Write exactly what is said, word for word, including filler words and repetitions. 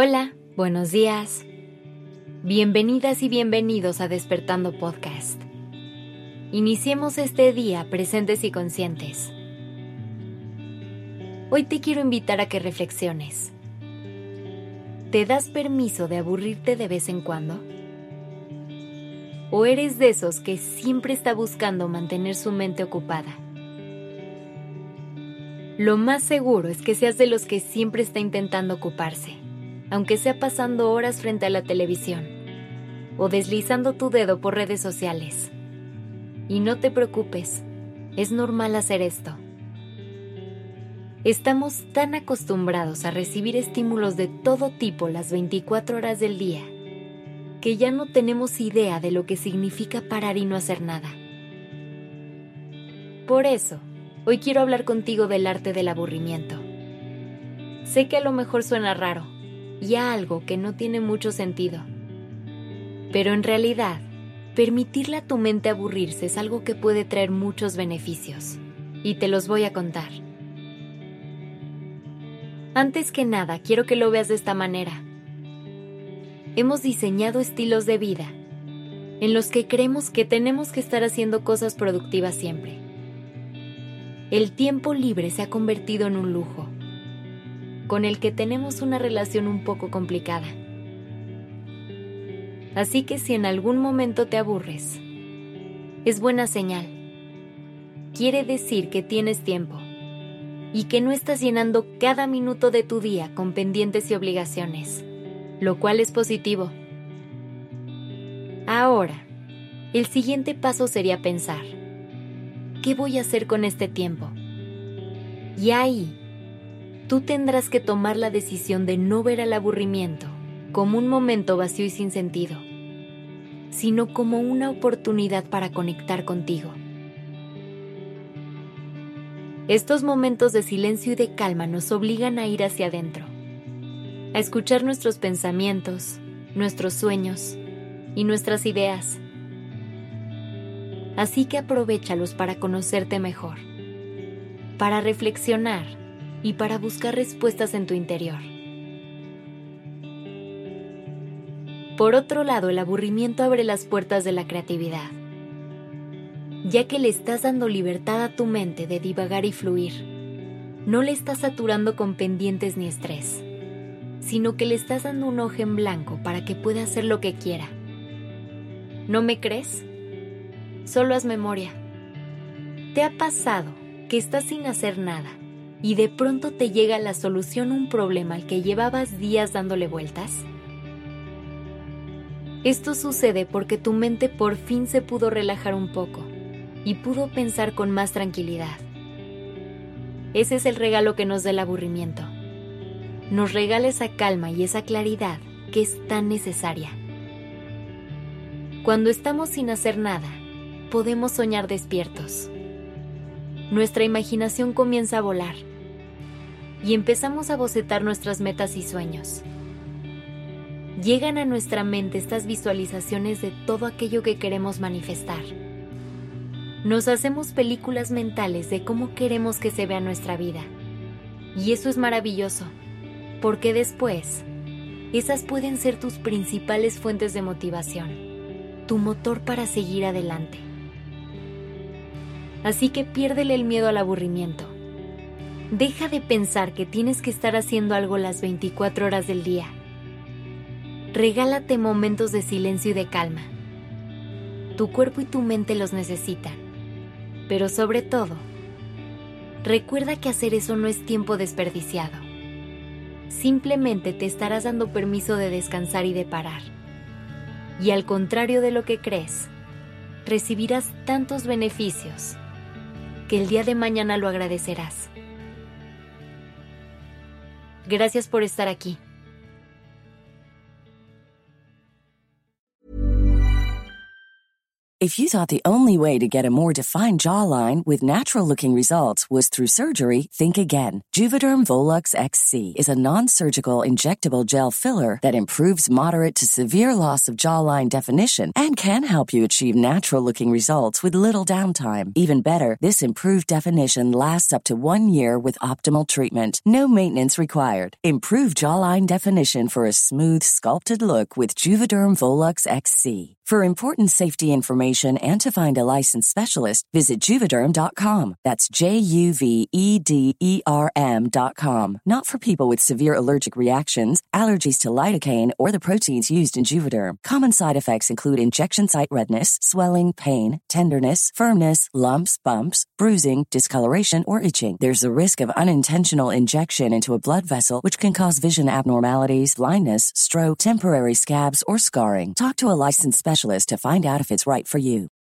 Hola, buenos días. Bienvenidas y bienvenidos a Despertando Podcast. Iniciemos este día presentes y conscientes. Hoy te quiero invitar a que reflexiones. ¿Te das permiso de aburrirte de vez en cuando? ¿O eres de esos que siempre está buscando mantener su mente ocupada? Lo más seguro es que seas de los que siempre está intentando ocuparse, aunque sea pasando horas frente a la televisión o deslizando tu dedo por redes sociales. Y no te preocupes, es normal hacer esto. Estamos tan acostumbrados a recibir estímulos de todo tipo las veinticuatro horas del día que ya no tenemos idea de lo que significa parar y no hacer nada. Por eso, hoy quiero hablar contigo del arte del aburrimiento. Sé que a lo mejor suena raro y a algo que no tiene mucho sentido, pero en realidad, permitirle a tu mente aburrirse es algo que puede traer muchos beneficios, y te los voy a contar. Antes que nada, quiero que lo veas de esta manera. Hemos diseñado estilos de vida en los que creemos que tenemos que estar haciendo cosas productivas siempre. El tiempo libre se ha convertido en un lujo, con el que tenemos una relación un poco complicada. Así que si en algún momento te aburres, es buena señal. Quiere decir que tienes tiempo y que no estás llenando cada minuto de tu día con pendientes y obligaciones, lo cual es positivo. Ahora, el siguiente paso sería pensar, ¿qué voy a hacer con este tiempo? Y ahí, tú tendrás que tomar la decisión de no ver al aburrimiento como un momento vacío y sin sentido, sino como una oportunidad para conectar contigo. Estos momentos de silencio y de calma nos obligan a ir hacia adentro, a escuchar nuestros pensamientos, nuestros sueños y nuestras ideas. Así que aprovéchalos para conocerte mejor, para reflexionar y para buscar respuestas en tu interior. Por otro lado, el aburrimiento abre las puertas de la creatividad, ya que le estás dando libertad a tu mente de divagar y fluir. No le estás saturando con pendientes ni estrés, sino que le estás dando un hoja en blanco para que pueda hacer lo que quiera. ¿No me crees? Solo haz memoria. ¿Te ha pasado que estás sin hacer nada y de pronto te llega la solución a un problema al que llevabas días dándole vueltas? Esto sucede porque tu mente por fin se pudo relajar un poco y pudo pensar con más tranquilidad. Ese es el regalo que nos da el aburrimiento. Nos regala esa calma y esa claridad que es tan necesaria. Cuando estamos sin hacer nada, podemos soñar despiertos. Nuestra imaginación comienza a volar y empezamos a bocetar nuestras metas y sueños. Llegan a nuestra mente estas visualizaciones de todo aquello que queremos manifestar. Nos hacemos películas mentales de cómo queremos que se vea nuestra vida. Y eso es maravilloso, porque después, esas pueden ser tus principales fuentes de motivación, tu motor para seguir adelante. Así que piérdele el miedo al aburrimiento. Deja de pensar que tienes que estar haciendo algo las veinticuatro horas del día. Regálate momentos de silencio y de calma. Tu cuerpo y tu mente los necesitan. Pero sobre todo, recuerda que hacer eso no es tiempo desperdiciado. Simplemente te estarás dando permiso de descansar y de parar. Y al contrario de lo que crees, recibirás tantos beneficios que el día de mañana lo agradecerás. Gracias por estar aquí. If you thought the only way to get a more defined jawline with natural-looking results was through surgery, think again. Juvederm Volux X C is a non-surgical injectable gel filler that improves moderate to severe loss of jawline definition and can help you achieve natural-looking results with little downtime. Even better, this improved definition lasts up to one year with optimal treatment. No maintenance required. Improve jawline definition for a smooth, sculpted look with Juvederm Volux X C. For important safety information and to find a licensed specialist, visit Juvederm dot com. That's J U V E D E R M dot com. Not for people with severe allergic reactions, allergies to lidocaine, or the proteins used in Juvederm. Common side effects include injection site redness, swelling, pain, tenderness, firmness, lumps, bumps, bruising, discoloration, or itching. There's a risk of unintentional injection into a blood vessel, which can cause vision abnormalities, blindness, stroke, temporary scabs, or scarring. Talk to a licensed specialist to find out if it's right for you.